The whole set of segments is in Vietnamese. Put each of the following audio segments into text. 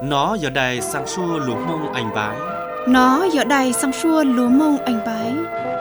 Nó giờ đây sang xua lúa mông anh bái. Nó giờ đây sang xua lúa mông anh bái.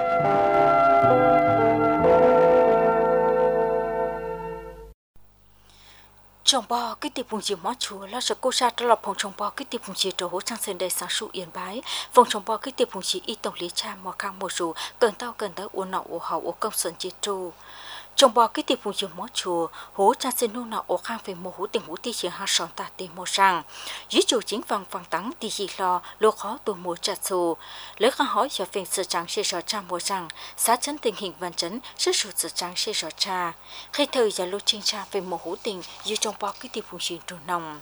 Trong bò cái tiệp vùng chỉ mót chúa là sự cô sa trở lập phòng trong bò cái tiệp vùng chỉ trổ hỗ trang sen đầy sáng sụ yên bái phòng trong bò cái tiệp vùng chỉ y tổng lý cha mò khang mò rù cần tao cần tới uốn nọ uốn hậu uốn công sơn chỉ trù trong bò cái tiệp vùng chỉ mót chúa hỗ trang sen nô nọ uốn khang về mò hỗ tình hỗ ti chỉ hai sòn ta tê mò sang dưới chủ chính vàng vàng tắng ti chỉ lo lô khó tu mò chặt xù lấy khang hỏi cho phiền sự trắng sẽ rõ cha mò sang sát chân tình hình văn chấn sức sụt sự trắng sẽ rõ cha khi thời giờ lô chính cha về mò hỗ tình dưới trong bò cái tiệp vùng chỉ trù nòng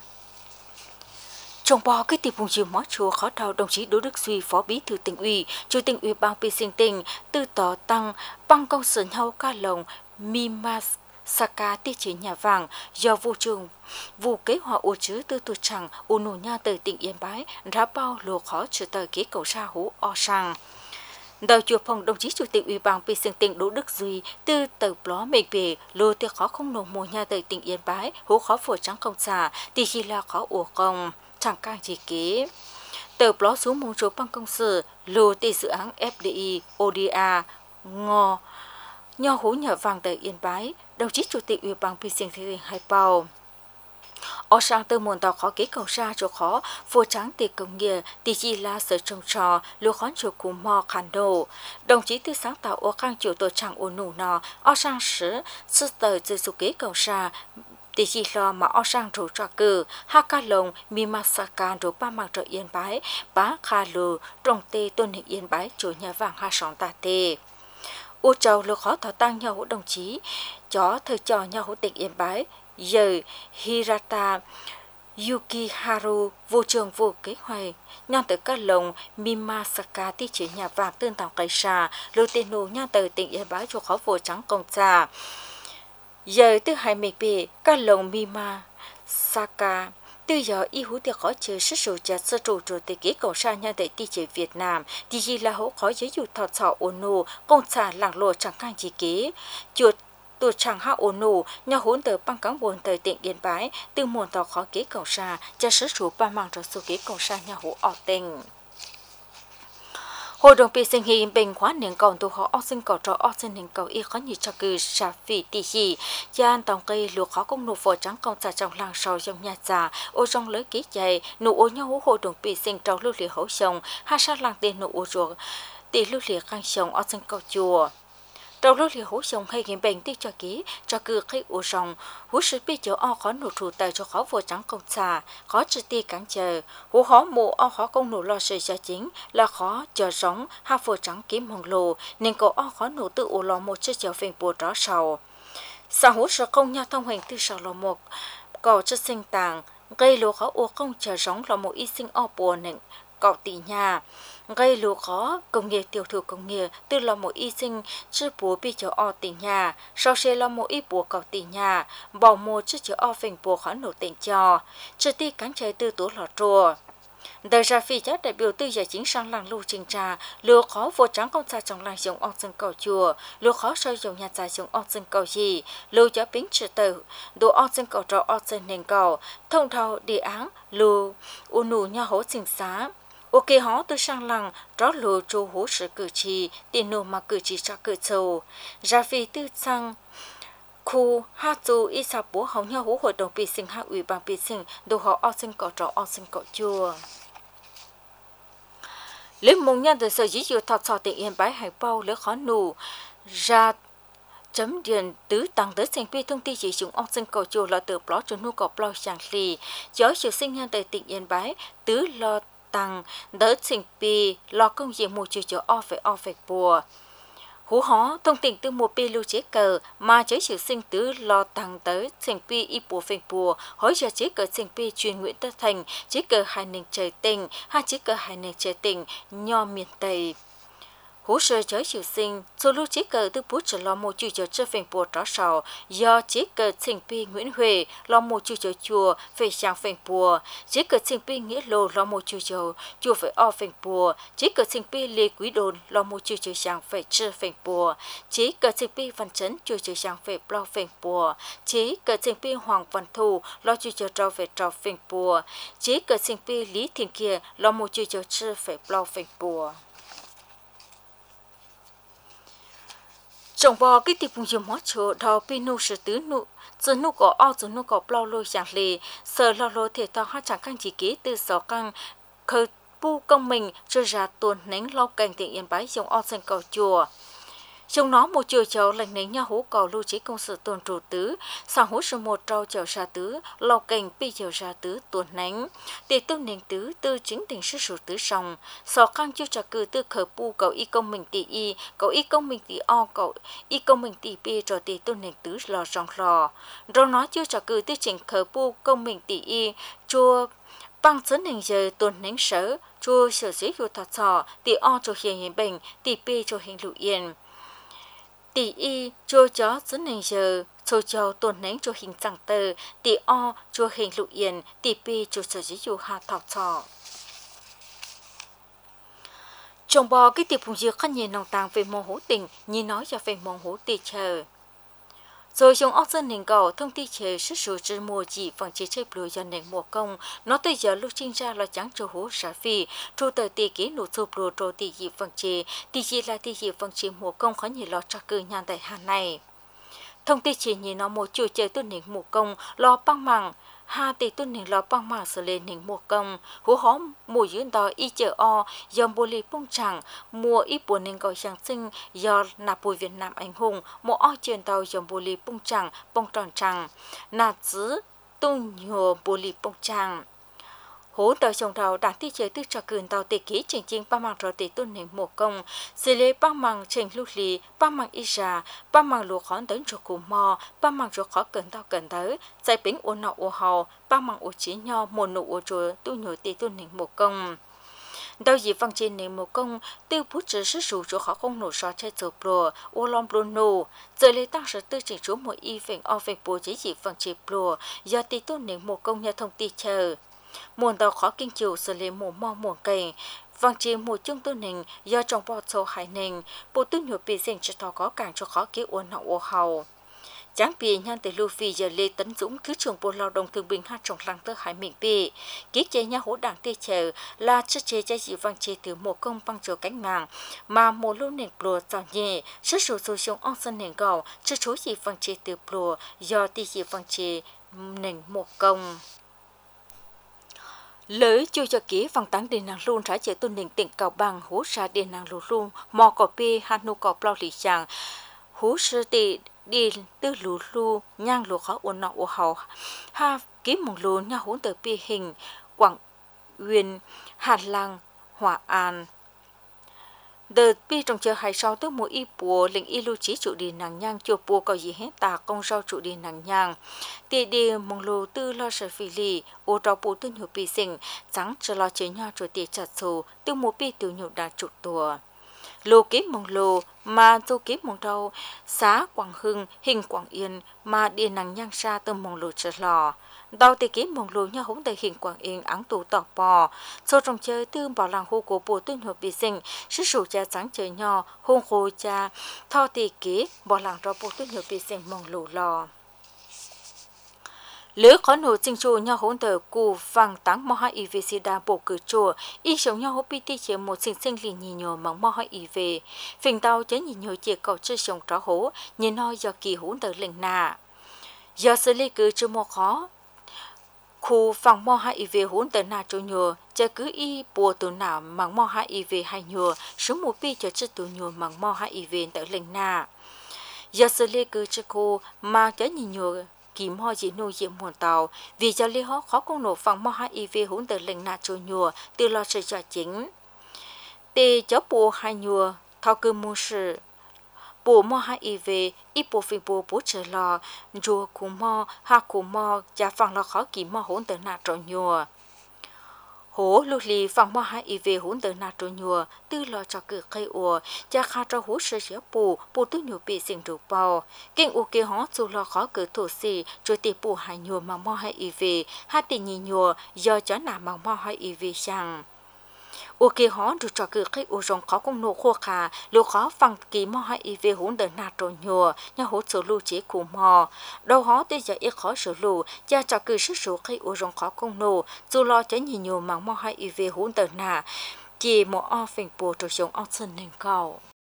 trong bò cái tiệp vùng chỉ mót chúa khó đầu đồng chí Đỗ Đức Duy phó bí thư tỉnh ủy chủ tịch ủy ban Pi Sinh Tỉnh từ tỏ tăng băng công sơn hậu ca lồng Mimasaka tiết chế nhà vàng do vụ kế hoạch ô chứ từ tuổi chẳng ô nổ nha từ tỉnh Yên Bái đã bao lô khó trở tới kế cầu sa hú o sang đời chùa phòng đồng chí chủ tịch ủy ban Pi Sinh Tỉnh Đỗ Đức Duy từ tờ bló mệnh về lô tiệc khó không nổ mùa nha từ tỉnh Yên Bái hú khó phổ trắng công xà thì khi là khó ổ công chẳng càng chỉ kế tờ blog xuống môn số băng công sự lô tì dự án FDI ODA ngò nho hú nhờ vàng tại Yên Bái đồng chí chủ tịch ủy ban Pi Sinh Tỉnh Hải Bào ở sang từ môn tàu khó kế cầu xa chỗ khó vô trắng tiệc công nghiệp tì chi là sở trồng trò lúa khón chỗ cú mò khăn đồ đồng chí tư sáng tạo ở khang chủ tổ chẳng ổn nụ nọ ở sang sư tờ từ số kế cầu xa tỷ chỉ lo mà ở sang rủ cho cử Haka Long Mimasaka rủ ba mạng trợ Yên Bái bá Kha Lù trong tê tôn hình Yên Bái chủ nhà vàng hai sòng ta tê u châu lô khó thọ tăng nhau hữu đồng chí chó thời trò nhau hữu tỉnh Yên Bái giờ Hirata Yukiharu vô trường vô kế hoạch nhân từ các lồng Mimasaka tí chỉ nhà vàng tương tàu cây xà lô tên nô nhân từ tỉnh Yên Bái cho khó vô trắng công trà giờ từ hai miền bề các lồng Mimasaka từ giờ y hữu tiệc khó chơi sức sầu chặt sơ trụ rồi từ kế cầu sa nhà tại ti chế Việt Nam thì gì là hữu khó giới dụ thọ sọ ôn nô công xã làng lộ chẳng càng chỉ kế chuột tụt chẳng hạ ôn nô nhà hỗn tờ băng cán buồn tờ tỉnh Yên Bái từ muôn tàu khó kế cầu sa cho sức sầu ba mang rồi số kế cầu sa nhà hữu ở tỉnh hội đồng Pi Sinh Hi bình khóa niệm cầu tu họ sinh cầu trò sinh niệm cầu y khó như cho cử sa phi tỷ hi gian tổng cây lúa khó công nụ phổ trắng công xã trong làng sầu trong nhà già ô trong lưới ký chạy nụ ô nhau hội đồng Pi Sinh trong lưu liệt hậu sông hai sát làng tiền nụ ô ruộng tỷ lưu liệt khang sông sinh cầu chùa trong lúc liều hú sông hay game bệnh tiêu cho ký cho cử khi u sông hú sự bị chỗ o khó nụ thủ tài cho khó vô trắng công xà khó trực ti cản chờ hú khó mù o khó công nụ lo sự cho chính là khó chờ sống ha vô trắng kiếm hồng lồ nên cậu o khó nụ tự u lo một chiếc chèo phèn bùa đó sầu sao hú sợ công nhau thông hành từ sầu lo một cậu chất sinh tàng gây lúa khó u không chờ sống là một y sinh o bùa nịnh cậu tỷ nhà gây lúa khó công nghiệp tiêu thụ công nghiệp từ là một y sinh chứ bố bị cho o tỉnh nhà sau sẽ là một y bùa cầu tỉnh nhà bỏ một chứ cho o phình bùa khó nổ tỉnh cho chứ ti cán chơi từ tố lọ trùa đời ra phi chất đại biểu tư giải chính sang làng lưu trình trà lúa khó vô trắng công xa trong làng dùng ong dân cầu chùa lúa khó soi dùng nhà trà dùng ong dân cầu gì lúa cho bính trừ tử đồ ong dân cầu trò ong dân nền cầu thông thầu địa án lúa u nụ nhà hố trình xá ok họ từ sang làng đó lúa trù hố sự cử chỉ tiền nô mà cử chỉ cho cử châu ra phi tư sang khu ha chu y sa bố hậu nhau hố hội đồng Pi Sinh hạ ủy ban Pi Sinh đồ họ o sinh cọ trọ o sinh cọ chùa lấy mong nhân từ sở dĩ dụ thọ sọ tỉnh Yên Bái Hải Bao lấy khó nụ ra chấm điền tứ tăng tới sinh pi thông tin chỉ chúng ông sinh cầu chùa là từ blog cho nhu cầu blog chẳng lì gió sự sinh nhân từ tỉnh Yên Bái tứ lo tăng đỡ sinh pi lo công việc một chiều cho o phải bùa hú hó thông tin từ một pi lưu chế cờ mà chế sự sinh tứ lo tăng tới sinh pi y bùa phèn bùa hỏi cho chế cờ sinh pi truyền nguyện tất thành chế cờ hai nền trời tình hai chế cờ hai nền trời tình nho miền tây hỗ trợ cho chịu sinh số lúc chỉ cờ từ bút trở lo một chú cho chơi phèn bùa tró sầu do chỉ cờ sinh pi Nguyễn Huệ lo một chú cho chùa về sang phèn bùa chỉ cờ sinh pi Nghĩa Lô lo một chú cho chùa phải o phèn bùa chỉ cờ sinh pi Lê Quý Đôn lo một chú cho sang phải chơi phèn bùa chỉ cờ sinh pi Văn Chấn chú cho sang phải lo phèn bùa chỉ cờ sinh pi Hoàng Văn Thu lo chú cho trao về trao phèn bùa chỉ cờ sinh pi Lý Thiên Kia lo một chú cho chơi phải lo phèn bùa trong bò cái tiệp vùng dừa mót chỗ đào pinu sử tứ nụ giờ nụ có ao giờ nụ có bao lôi chẳng lì sợ lo lôi thể thao hát chẳng căng chỉ kế từ sáu căng khơi pu công mình cho ra tuần nén lo cảnh tiện yên bái dòng ao sen cầu chùa trong nó một chiều cháu lành nén nhau hú cầu lưu trí công sự tuần trụ tứ sang hú số một trâu chào ra tứ lo cảnh pi chào ra tứ tuần nén để tư nén tứ tư chính tình sư số tứ sòng sò căng chiêu trả cử tư khởi pu cầu y công mình tỷ y cầu y công mình tỷ o cầu y công mình tỷ pi cho tỷ tư nén tứ lò rong lò rồi nó chiêu trả cử tư chỉnh khởi pu công mình tỷ y chua bằng dẫn hình giờ tuần nén sở chua sở dĩ vô thật sò tỷ o cho hiện bệnh tỷ pi cho hình lụ yên tỷ y cho chó dẫn hình giờ cho cháu tuần nén cho hình chẳng tờ tỷ o cho hình lụ yên tỷ pi cho sở dĩ vô hạ thọ thọ trong bò cái tiệp hùng dược khăn nhìn nòng tàng về mong hữu tình như nói cho về mong hữu tì chờ rồi trong óc dân hình cầu thông tin chế sức số trên mùa chỉ bằng chế chế bùi dân nền mùa công nó tới giờ lúc sinh ra là chẳng cho hú xã phi trụ tờ tì ký nụ sụp lùa trô tì dị bằng chế tì dị là tì dị bằng chế mùa công khó nhìn lo cho cư nhàn tại hà này thông tin chỉ nhìn nó một chủ chế tuần nền mùa công lo băng mảng hà tỷ tuần nền lo băng mảng xử lên nền mùa công hú hóm mùa dưỡng đò y chợ o dòng bồ lì bông chẳng mùa y buồn nền gọi giáng sinh do nạp bùi Việt Nam anh hùng mùa o truyền tàu dòng bồ lì bông chẳng bông tròn chẳng nạp giữ tung nhùa bồ lì bông chẳng hố đời chồng tàu đã tiết chế tư trò cường tàu tề ký trình trình ba mạng rồi tề tuần nền mùa công xử lý ba mạng trình lưu lì ba mạng y ra ba mạng lúa khó đến cho cù mò ba mạng rồi khó cần tới giải bính ô nọ ô hầu ba mạng ô chí nho mùa nụ ô chùa tu nhồi tề tuần nền mùa công đào dị văn trên nền mùa công tiêu bút trừ sức sủ cho khó không nổ so chơi chụp lùa ô lom bruno giờ lấy tăng sở tư chỉnh số mỗi y phèn o phèn bùa chế dị văn chế lùa do tề tuần nền mùa công nhà thông tin chờ muôn tàu khó kinh chịu xử lý mùa mò mùa cây vang chi mùa chung tư nình do trong bò sâu hải nình bộ tư nhục bị dành cho tàu có càng cho khó kế uốn nọ ô hầu Giáng bì nhân từ lưu phi giờ Lê Tấn Dũng thứ trưởng Bộ Lao động Thương binh Hát trong lăng tơ hải mình bì ký chế nhà hỗ đảng tê chờ là chất chế trái dị vang chế từ một công băng chỗ cánh mạng mà một lưu nền bùa tạo nhẹ sức số số sống ong sân nền gạo chất số dị vang chế từ bùa do tì dị vang chế nền một công lỡ chưa cho ký văn tán điện năng luôn trả chế tuân nền tỉnh Cao Bằng hỗ trợ điện năng luôn mò cỏ pi hanu cỏ plau lì chàng hú sư tì đi tư lù lu nhang lù khó uốn nọ u hậu ha ký mong lù nhà hỗn tờ pi hình Quảng Uyên Hà Lăng Hòa An đợt pi trong chờ hai sau tới mùa y bùa lệnh y lưu trí chủ đi nàng nhang chùa bùa có gì hết tà công rau chủ đi nàng nhang tì đi mong lù tư lo sợ phi lì ô trao bùa tư nhiều pi sinh trắng chờ lo chế nhau chủ tiệt chặt xù tư mùa pi tiêu nhiều đà trụ tùa lô kiếm mong lô mà du kiếm mong đâu xã Quảng Hưng hình Quảng Yên mà đi nàng nhang xa từ mong lô trở lò đào tì kiếm mong lô nhà hỗn tại hình Quảng Yên áng tù tỏ bò sau trong chơi tư bảo làng hô của bộ tuyên hợp bị sinh sức sủ cha sáng chơi nhỏ hôn khô cha thao tì kế bảo làng cho bộ tuyên hợp bị sinh mong lô lò lỡ khó nổ trình chùa nhau hỗn tờ cù vàng táng mò hai IV sida bộ cử chùa y sống nhau hỗ pt chế một sinh sinh lì nhì nhờ mắng mò hai IV phình tàu chế nhì nhờ chế cầu chơi sống tró hố nhìn nói do kỳ hỗn tờ lệnh nà do xử lý cử chưa một khó khu vàng mò hai IV hỗn tờ nà cho nhờ chế cứ y bùa từ nào mắng mò hai IV hay nhờ số một pi cho chế từ nhờ mắng mò hai IV tờ lệnh nà do xử lý cử chưa khu mà chế nhì nhờ kìm ho dị nuôi dị muôn tàu vì cho lý họ khó công nổ phẳng mò HIV hỗn tờ lệnh nạ trôi nhùa từ lo sự cho chính tê cho bùa hai nhùa thao cư mô sự bùa mò HIV ít bùa phi bùa bố trở lò rùa cù mò ha cù mò và phẳng lo khó kìm mò hỗn tờ nạ trôi nhùa hố lưu lì phòng mò hai y về hỗn tờ na trôi nhùa tư lo cho cử cây ủa cha kha cho hố sơ sửa bù tư nhùa bị sinh rủ bò kinh u kia hó dù lo khó cử thổ xì rồi tìm bù hai nhùa mà mò hai y về hai tình nhì nhùa do chó nà mà mò hai y về sang u kia hó được cho cử cây ủa rong khó công nô khô khà lưu khó phăng kỳ mò hai y về hỗn tờ na trôi nhùa nhà hố sửa lưu chế cụ mò đâu hó tới giờ ít khó sửa lưu cha cho cử sức sửa cây ủa rong khó công nô dù lo chó nhì nhùa mà mò hai y về hỗn tờ na chỉ một ao phình bùa trôi xuống ao sân nền cao.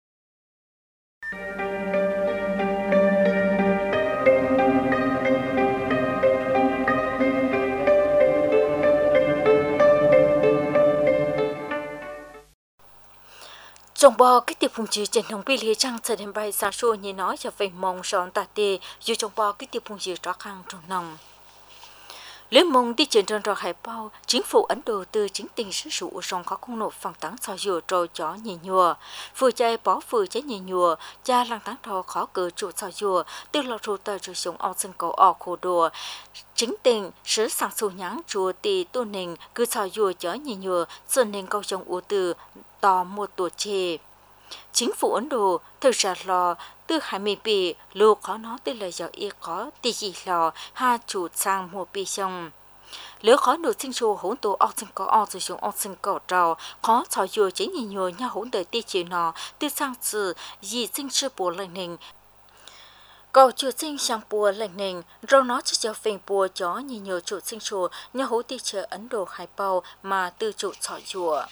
Trong bò cái tiệp phùng chữ trên hồng bì lìa trăng trở đến bay xa xua như nói cho về mong sòn tà tê dù trong bò cái tiệp phùng chữ rõ khăn trong nòng. Lưới mông đi trên tròn hải bao, chính phủ Ấn Độ từ chính tình sự sụ rong khó công nộp phẳng táng sao dừa trôi chó nhì nhùa. Vừa chạy bó vừa cháy nhì nhùa, cha lăng táng thò khó cử trụ sao dừa, từ lọ trụ tờ rồi xuống ao sân cầu ọ khổ đùa. Chính tình, sứ sang xu nháng chùa tì tu nình, cứ sao dừa chó nhì nhùa, sơn nình câu trong ủ từ, tò một tuổi chê. Chính phủ Ấn Độ thực ra lo từ 20 ปีลูกเขาเนาะtừ lời giáo y có tỷ gì lo ha chủ sang mộtปีxong nếu khó nổi sinh số hỗn tụ óc sinh có óc rồi xuống óc sinh có trào khó thảo dừa chính nhiều nhau hỗn đời tỷ chỉ nó từ sang sự gì sinh sư bùa lần nền cầu chủ sinh sang bùa lần nền rồi nó chỉ cho phèn bùa chó nhiều chủ sinh số nhau hỗn tỷ chờ Ấn Độ hải bao mà từ chủ thảo dừa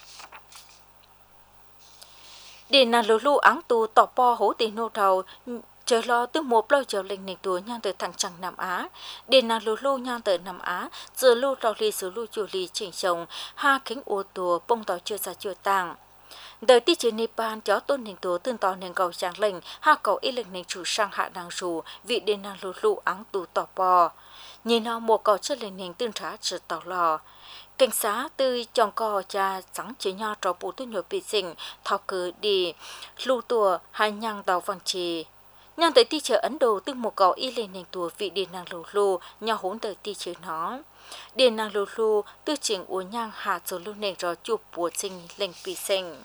để nàng lù lù áng tù tỏ po hố tiền nô đầu chờ lo từ một lâu chờ lệnh nền tù nhang từ thằng chẳng Nam Á để nàng lù lù nhang từ Nam Á giờ lù trò lì sử lù chủ lì chỉnh chồng ha kính ô tù bông tỏi chưa ra chưa tàng đời tí chế Nepal chó tôn nền tù tương tỏ nền cầu chẳng lệnh ha cầu ít lệnh nền chủ sang hạ đàng rù vị để nàng lù lù áng tù tỏ po nhìn nó một cầu chất lệnh nền tương trả trừ tỏ lò cảnh sát từ chồng cò cha sáng chế nhau trò bù tư nhiều bị sinh thao cử đi lưu tùa hai nhang tàu vàng trì nhang tới ti chờ Ấn Độ từ một cò y lên nền tùa vị điện nàng lù lù nhau hỗn tới ti chờ nó điện nàng lù lù từ trình uốn nhang hạ số lưu nền trò chụp bùa sinh lên bị sinh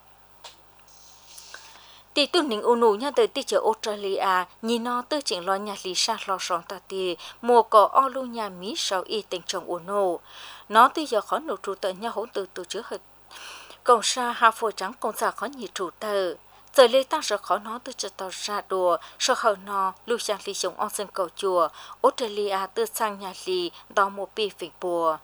tỷ tu ninh unu nha tới tỷ chờ Australia nhìn nó từ chuyện lo nhà lý sa lo sòn ta tỷ mùa cỏ o lu nhà mỹ sau y tình trong unu nó từ giờ khó nộp trụ tờ nhà hỗn từ trước hơi còn sa hà phôi trắng còn sa khó nhị trụ tờ giờ lê tăng sợ khó nó từ chợ tàu ra đùa sợ hờ nó lưu sang lý sống on sân cầu chùa Australia từ sang nhà lý đào một pi phình bùa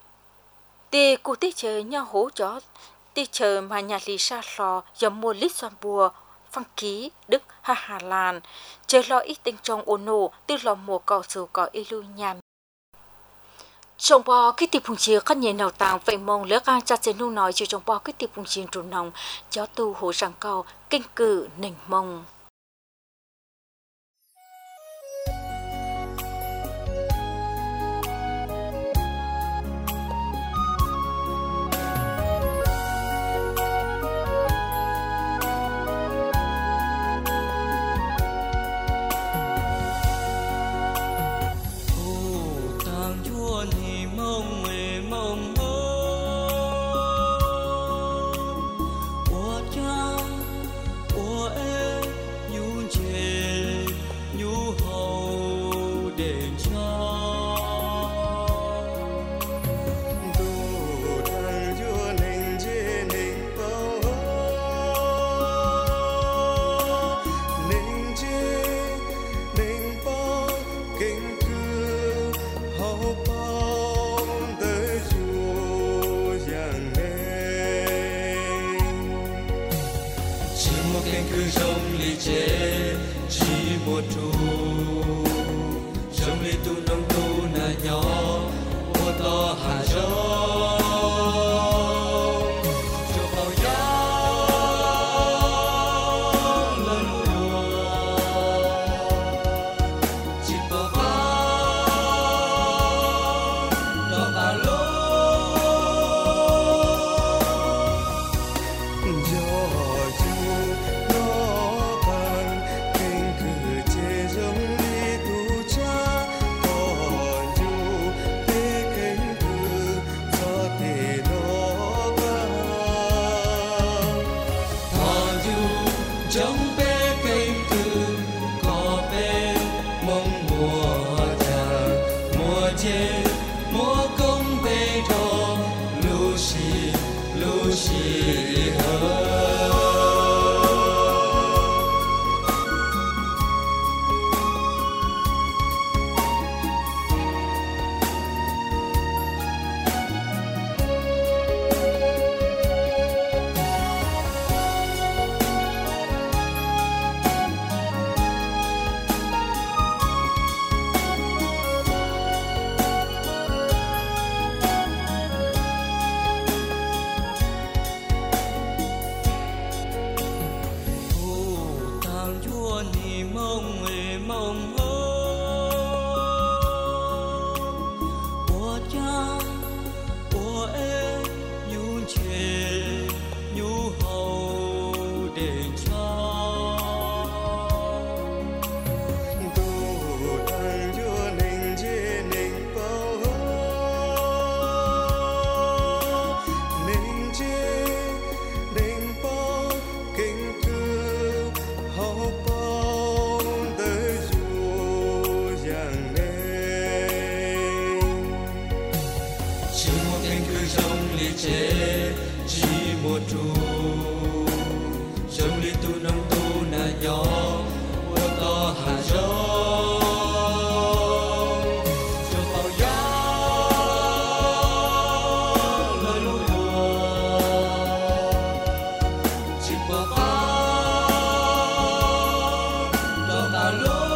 tỷ cụ tỷ chờ nhà hố chó tỷ chờ mà nhà lý sa lo giờ mua lít xoan bùa Phăng Ký, Đức, Hà Lan, chờ lo ít tình trong ônu, từ lo mùa cầu sầu có ilu nhàm. Trong bò cái tiệp phùng chia các nhà nào tàng vậy mong lỡ gan cha sẽ nu nói cho trong bò cái tiệp phùng chia trùn nòng, cho tu hồ rằng cầu kinh cử nỉnh mông. Hãy subscribe cho kênh Ghiền Mì Gõ để không bỏ lỡ 让着你梦诶梦哦，我家我爱用钱有好的cha tu đang cho nên chế nên bao nên chế nên bao kinh cư hậu bao đời dù giang lên chỉ một cánh cửa rộng lì chế chỉ một trụ rộng lì tu nông tu na gió vừa có hà rong cho bao gió lời lúa chỉ qua ba lo cả lúa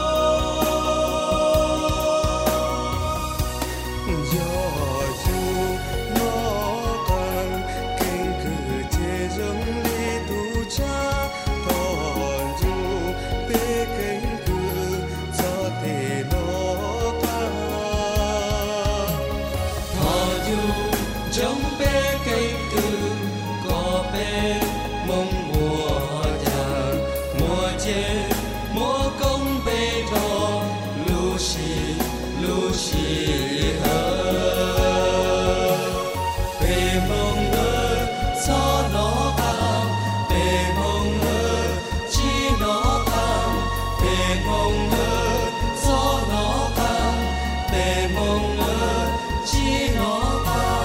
gió dù nó càng kinh cử chế rộng lì tu cha còn dù bê kinh cử cho thể nó ca thọ dù trong bê kinh cử có bê mong mùa già mùa chế mùa công bê đó lu xì hơ bê mong ơi gió nó cao bê mong ơi chi nó cao bê mong ơi gió nó cao bê mong ơi chi nó cao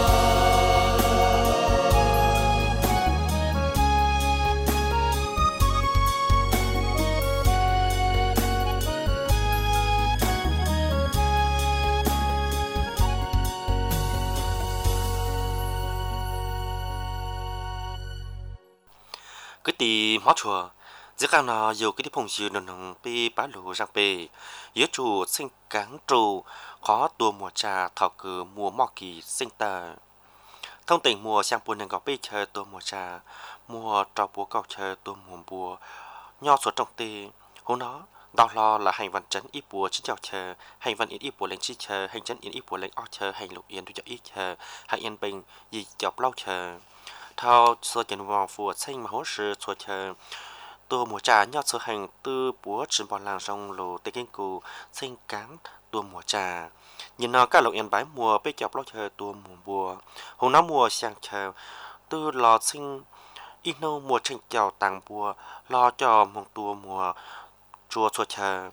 cái tì mót chùa giữa các nó nhiều cái tí phong dư nồng nồng pi bá lù răng pi yếu chủ sinh cáng trù có tua mùa trà thọ cử mùa mò kỳ sinh tờ thông tình mùa sang buồn nền gọc pi chờ tua mùa trà mùa trò búa cầu chờ tua mùa bùa nho số trong tì hôm đó đau lo là hành văn chấn ít bùa chính chào chờ hành văn ít bùa lên chi chờ hành chấn ít bùa lên o chờ hành lục yên tu cho ít chờ hành yên bình gì chọc lâu chờ thao sơ chân vòng phù sinh mà hỗ sự cho chờ tua mùa trà nhọt sơ hành tư búa trên bọn làng sông lồ tây kinh cù sinh cán tua mùa trà nhìn nó các lộc yên bái mùa bê chọc lo chờ tua mùa bùa hôm nó mùa sang chờ tư lò sinh ít nâu mùa tranh chào tàng bùa lo cho mong tua mùa chùa cho chờ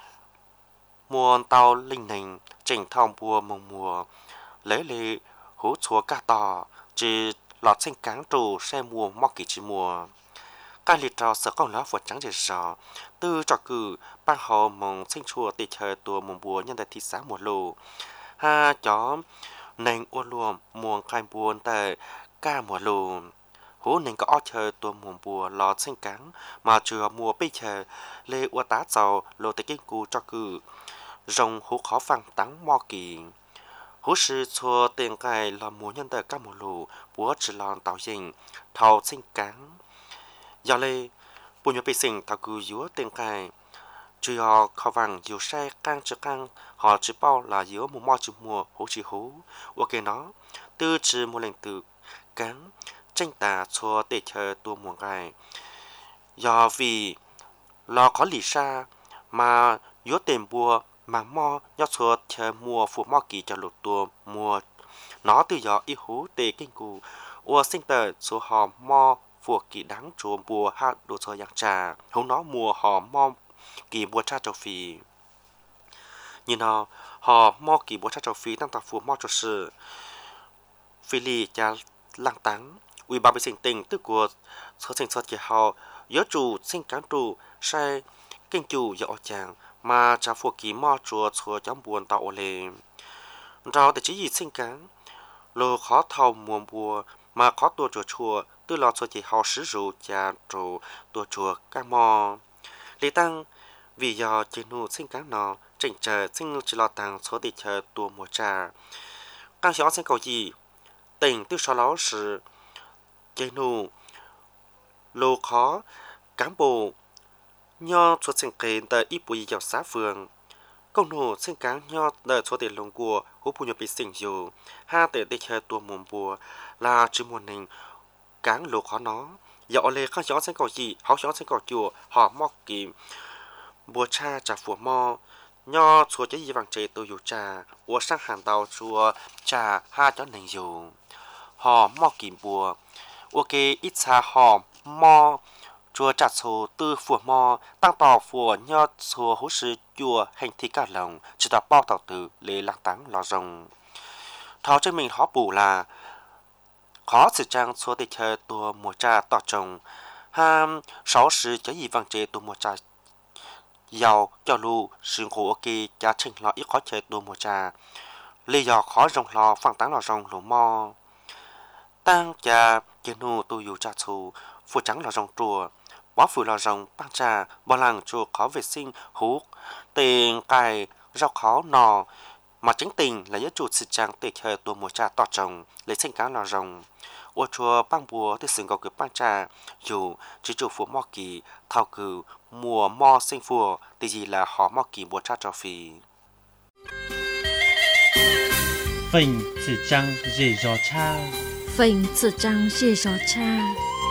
mùa tàu linh nình chỉnh thòng bùa mong mùa lấy lì hú chúa ca tò chỉ lọt sinh cáng trù xe mùa mọc kỳ chỉ mùa các liệt trò sở con lá vượt trắng dệt rò tư trò cử ban hồ mong sinh chùa tì chờ tua mong bùa nhân đại thị xã mùa lù ha chó nành ô lùa mùa khai buồn tại ca mùa lù hú nành có o chờ tua mùa bùa lọt sinh cáng mà chừa mùa bây chờ lê ua tá giàu lô tây kinh cù trò cử rồng hú khó phăng tắng mò kỳ hú sư chùa tiền cài là mùa nhân đại ca mùa lù búa chỉ lòn tàu dình thầu sinh cáng giờ lê bùa nhớ bị sinh thầu cử dúa tiền cài chưa họ khó vàng nhiều xe căng chưa căng họ chỉ bao là dúa mùa mò chỉ mùa hú chỉ hú ok nó tư chỉ một lần từ cáng tranh tà chùa để chờ tua mùa cài do vì lo có lì xa mà dúa tiền bùa mà mò nhớ chùa chờ mùa phụ mò kỳ cho lụt tua mùa nó từ gió y hú tề kinh cù ua sinh tờ số hò mò phụ kỳ đáng chùa bùa ha đồ cho giặc trà không nó mùa hò mò kỳ bùa cha châu phi nhìn họ mò kỳ bùa cha châu phi tăng tạo phụ mò cho sự phi lì cha lăng táng uy ba bị sinh tình tức của số sinh sót kia họ nhớ chủ sinh cán chủ sai kinh chủ dọ chàng mà cha phụ kỳ mò chùa chùa chấm buồn tạo lề rau để chỉ gì sinh cán lô khó thầu mùa bùa mà khó tua chùa tư lò cho chỉ họ sử dụng cha trụ tua chùa các mò lý tăng vì do chỉ nụ sinh cán nó chỉnh chờ sinh chỉ lò tàng số để chờ tua mùa trà càng xóa sinh cầu gì tỉnh tư số lão sử chỉ nụ lô khó cán bộ nho chúa sinh kề tại ít bùi dạo xã phường công nổ sinh cáng nho tại chúa tiền lồng của hú bùi nhập bị sinh dù ha để để chơi tua mồm bùa là chỉ một nền cáng lục khó nó dạo lê các chó sinh cỏ gì họ chó sinh cỏ chùa họ mọc kìm bùa cha trả phùa mo nho chúa chế gì vàng chế tôi dù trà ua sang hàng tàu chúa trà ha cho nền dù họ mọc kìm bùa ok ít xa họ mo chúa trả số tư phùa mo tăng tỏ phùa nho chúa hỗ sự chùa hành thi cả lòng chỉ đã bao tàu từ lê lạc táng lò rồng thọ cho mình họ bù là khó sự trang chúa để chơi tua mùa trà tỏ trồng ham sáu sự cho gì vàng chế tua mùa trà giàu cho lu sự khổ ok giá trình lọ ít khó chơi tua mùa trà lý do khó rồng lò phẳng táng lò rồng lỗ mo tăng cha kiến nô tu yu cha chu phụ trắng lò rồng chùa bó phụ lò rồng băng trà bò làng chùa khó vệ sinh hú tiền cài rau khó nò mà chính tình là những chủ sự trang để chơi tua mùa trà tỏ trồng lấy sinh cá lò rồng ô chùa băng bùa từ sừng cầu cửa băng trà dù chỉ chủ phụ mò kỳ thao cử mùa mò sinh phùa thì gì là họ mò kỳ mùa trà trò phì Phình chỉ trăng dễ dò cha Phình chỉ trăng dễ dò cha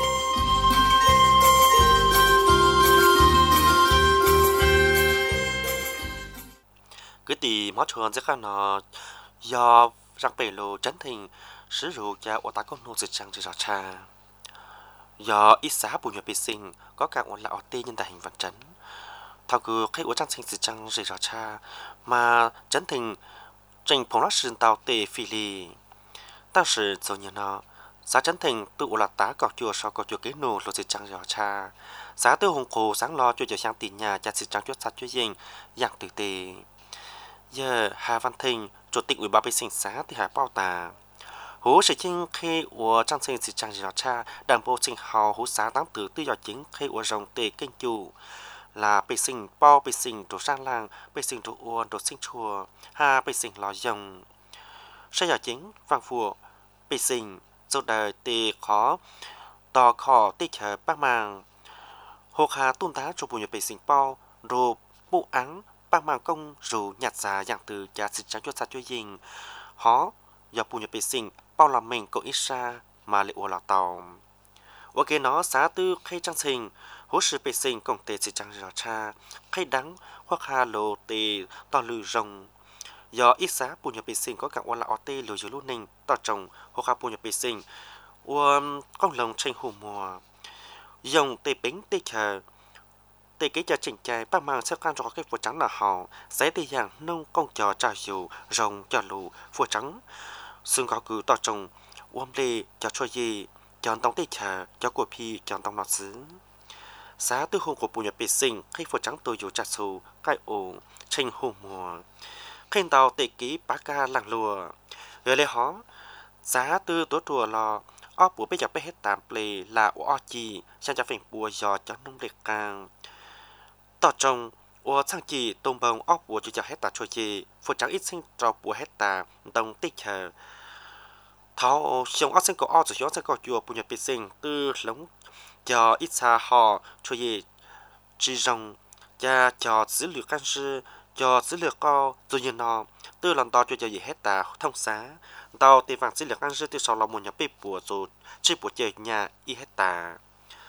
cái tỷ mót chuồn rất là nó do răng bể lô chấn thình sử dụng cho ô tá công nô sự trang chỉ rõ cha do ít giá bùn nhập bị sinh có cả ổn là ở tê nhân đại hình vật chấn thao cứ khi ô trang sinh sự trang chỉ rõ cha mà chấn thình trình phong lát sơn tàu tê phi lì当时走年呢xã chấn thình tự là tá cọ chùa sau cọ chùa kế nô lộ sự trang rõ cha xã tư hùng cổ sáng lo cho giờ sang tiền nhà cha sự trang chốt sát cho dinh dạng tử tê giờ Hà Văn Thịnh chủ tịch ủy ban vệ sinh xã thì hải bao tà hú sẽ chính khi của trang sinh sự trang rõ cha đảng bộ sinh hào hú xã tăng tử tư do chính khi của dòng tề kinh chủ là vệ sinh bao vệ sinh đồ sang làng vệ sinh đồ uốn đồ sinh chùa ha vệ sinh lò dòng sẽ do chính vang phù vệ sinh dấu đời tề khó tò khó tê chờ bác màng hộp hà tuôn tá cho bộ nhập vệ sinh bao đồ bộ áng bác mang công dù nhặt ra dạng từ giá sự trang cho sát cho dinh họ do bù nhập vệ sinh bao làm mình có ít xa mà lại ủa lọ tàu ok nó xá tư khi trang sinh hỗ sự vệ sinh công tệ sự trang rõ cha khi đắng hoặc hà lộ tề to lư rồng do ít xá bù nhập vệ sinh có cả ủa lọ tê lừa dưới lúc ninh to trồng hoặc hà bù nhập vệ sinh con lồng tranh hồ mùa dòng tê bính tê chờ tê cái cho chỉnh trai bác mang sẽ can cho cái phụ trắng là họ sẽ tê dạng nông công trò trà dù rồng cho lù phụ trắng xương có cứ to trồng ôm lê cho cho gì chọn tông tê chờ cho của phi chọn tông nọt xứ giá tư hôn của bùi nhập vệ sinh khi phụ trắng tôi dù trà xù cái ổ tranh hồ mùa khen tàu tê ký bá ca làng lùa rồi lấy họ giá tư tố chùa lò ó bùa bây giờ bây hết tạm plê là ó chi sang cho phèn bùa giò cho nông liệt càng tỏ trông ô sang chỉ tôm bông óc bùa cho hết ta trôi chi phụ trắng ít sinh trò bùa hết ta đồng tích chờ tháo xong óc sinh có óc rồi sinh có chùa bùa nhập bị sinh tư lống cho ít xa họ trôi gì chỉ rồng cha cho dữ liệu can sư cho dữ liệu cao rồi như nó tư lần to cho gì hết ta thông xá tàu tiền vàng dữ liệu can sư từ sau lòng một nhập bị bùa rồi chỉ bùa chơi nhà ít hết ta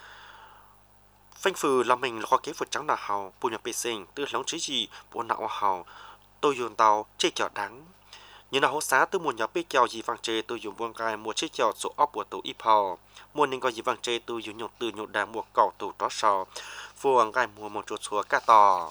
phanh phừ là mình là có kế vật trắng là hào bùn nhập vệ sinh từ lóng trí gì buồn nạo hào tôi dùng tàu chơi chợ đắng như là hỗ xá từ mùa nhập bê chèo gì vàng chê tôi dùng buông cài mua chơi chèo số ốc của tủ ít hò mua nên có gì vàng chê tôi dùng nhột từ nhột đàm mua cỏ tủ đó sò vuông cài mua một chuột xúa cá tò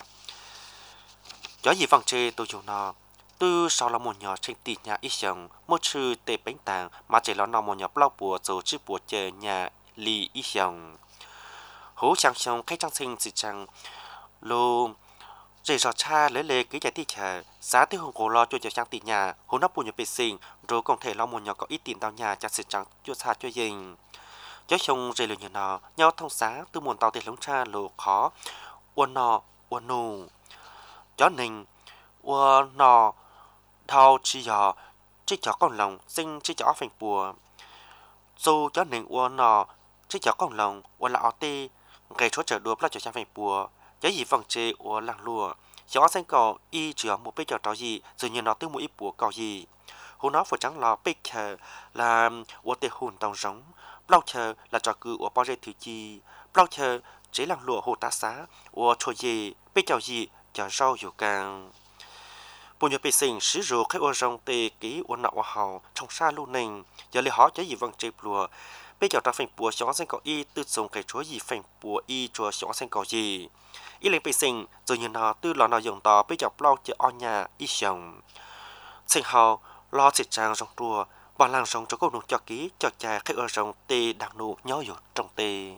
chó gì vàng chê tôi dùng nó từ sau là một nhỏ trên tỉ nhà ít dòng một sư tê bánh tàng mà chỉ là nó một nhỏ lau bùa rồi chứ bùa chơi nhà lì ít dòng hố chẳng xong cái trang sinh sự chẳng lô rể rõ cha lấy lệ cái giải tỷ chờ giá tiêu hồng cổ lo cho trang tỷ nhà hố nắp bùn nhập vệ sinh rồi còn thể lo một nhỏ có ít tiền tàu nhà cho sự chẳng cho xa cho dình cho xong rể lửa nhỏ nó nhau thông giá từ nguồn tàu tiền lống cha lô khó uôn nọ uôn nù chó nình uôn nọ thao chi giò chi chó con lòng sinh chi chó phành bùa dù chó nình uôn nọ chi chó con lòng uôn là ó tê ngày số chở đua là cho trang phành bùa cái gì vòng chế của làng lùa gió xanh cỏ y chữa một bê chợ trò gì rồi như nó tiêu mũi bùa cỏ gì hú nó phải trắng lò bê chờ là của tề hồn tàu giống bao chờ là trò cự của bao giờ thứ chi bao chờ chế làng lùa hồ tá xá của chùa gì bê chợ gì chợ rau dù càng bộ nhớ bê sinh sử dụng khách ô rong tề ký của nọ hào trong xa lưu nình giờ lấy họ cái gì vòng chế lùa bây giờ ta phèn bùa gió xanh cỏ y tự dùng cái chúa gì phèn bùa y chúa gió xanh cỏ gì y lên bê sinh rồi như nó tư lò nó dùng tỏ bây giờ bao chợ o nhà y sống sinh hào lo xịt trang rong đùa bà làng rong cho câu nụ cho ký cho cha khách ở rong tê đặc nụ nhỏ dột trong tê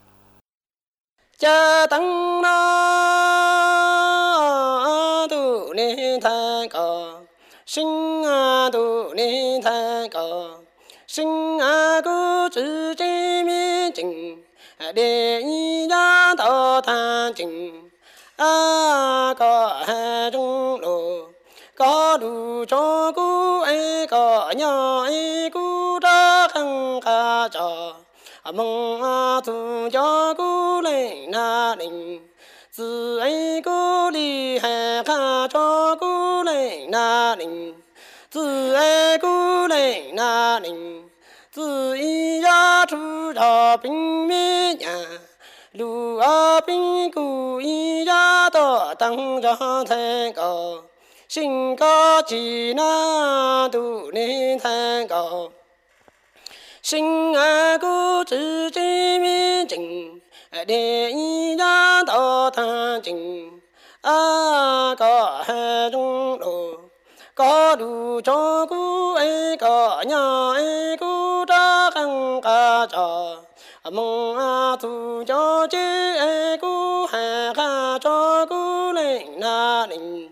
cha tăng nó tu ni thay cỏ sinh tu ni thay cỏ sinh cô chữ chế mi trình để y ra tao than trình có hai trong đồ có đủ cho cô ấy có nhỏ ấy cô đã khăng khá cho mong thu cho cô lên na đình từ ấy cô đi hè khá cho cô lên na đình từ ấy cô lên na đình từ ý ra chú cho bình mi nhà lu ở bình cô ý ra to tăng cho thế có sinh có chỉ na tu ni thay có sinh cô chữ chế mi trình để ý ra to tha trình có hai trong đồ có đủ cho cô ấy có nhà ấy cô đã khăng cả cho mong thu cho chế ấy cô hà khá cho cô lên na đình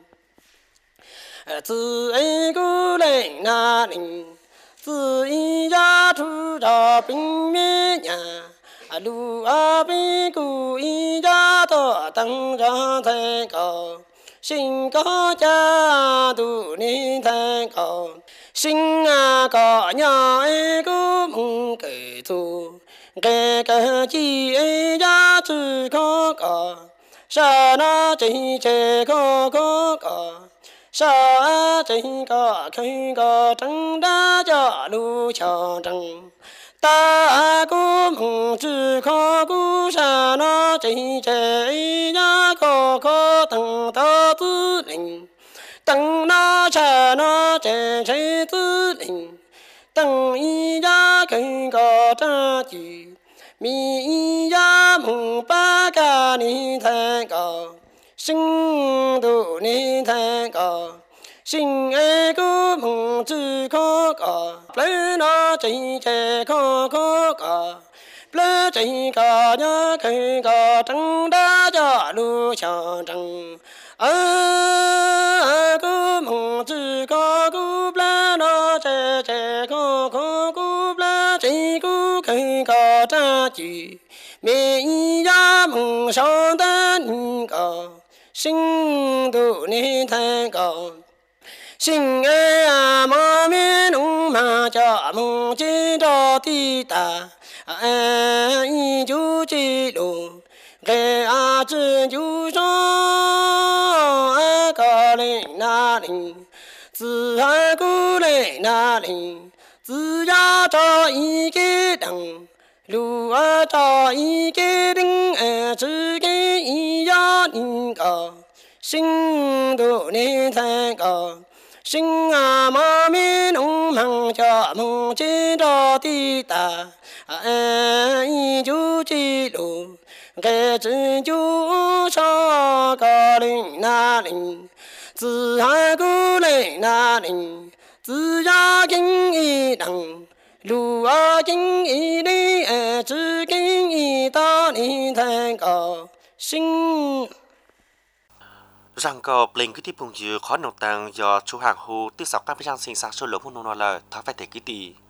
từ ấy cô lên na đình từ ý ra thu cho bình mi nhà lu ở bên cô ý ra to tăng cho thế có sinh có cha tu ni thay có sinh có nhà ấy cô mong kể thu kể cả chi ấy ra chữ có sa na chỉ chế có sa chỉ có khi có trăng đã cho lu cho trăng ta cô mong chữ cô sa na chỉ chế ra có tăng ta tư linh tăng na cha na chế chế tư linh tăng y ra khi có cha chỉ mi y ra mong ba ca ni thay có sinh tu ni thay có sinh ấy cô mong chữ có lấy nó chỉ chế có lấy chỉ có nhớ khi có trăng đã cho lu cho trăng cô mong chữ có lấy nó chế có lấy chỉ cô khi có cha chỉ mi ya mong sao tên có sinh tu ni thay có sinh ấy mà mi nung mà cho mong chỉ cho ti ta ai chú chỉ đồ cái chữ chú cho có lên na đình từ hai cô lên na đình từ gia cho ý cái đằng lu ở cho ý cái đằng chữ cái ý gia đình có sinh đồ nên thay có sinh mà mi nung măng cho mong chỉ cho ti ta ai chú chỉ đồ cái chữ chú cho có lên na đình từ hai cô lên na đình từ gia kinh ý đằng lu ở kinh ý đi chữ kinh ý ta ni thay có sinh rằng có lên cái tiếp phùng dừa khó nồng tàng do chú hàng hồ tiếp sọc các trang sinh sáng số lượng hôn nô là tháo phải thể ký tỷ